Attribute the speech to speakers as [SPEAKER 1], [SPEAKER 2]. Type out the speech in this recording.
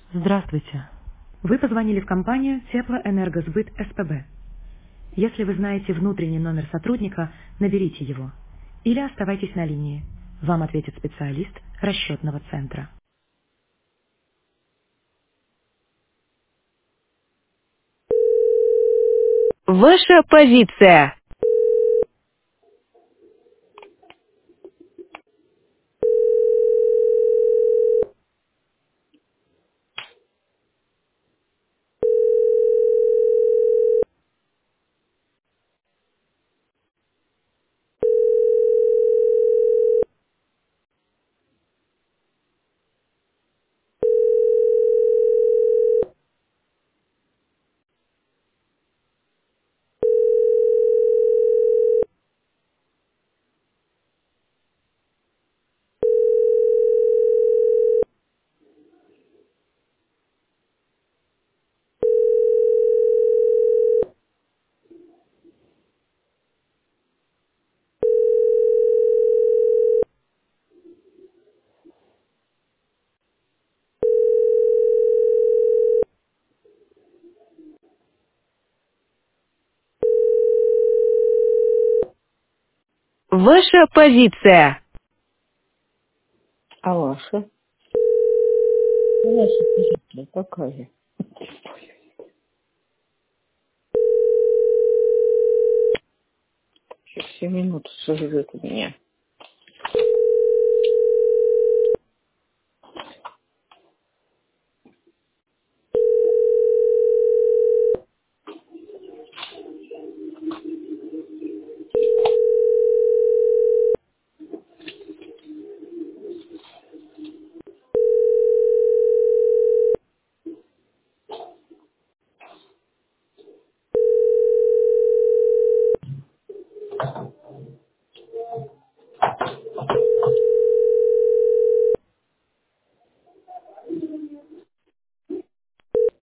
[SPEAKER 1] Здравствуйте. Вы позвонили в компанию Теплоэнергосбыт СПБ. Если вы знаете внутренний номер сотрудника, наберите его. Или оставайтесь на линии. Вам ответит специалист расчетного центра. Ваша позиция. Ваша позиция.
[SPEAKER 2] А ваша? Ваша позиция какая? Еще 7 минут сожрет у меня.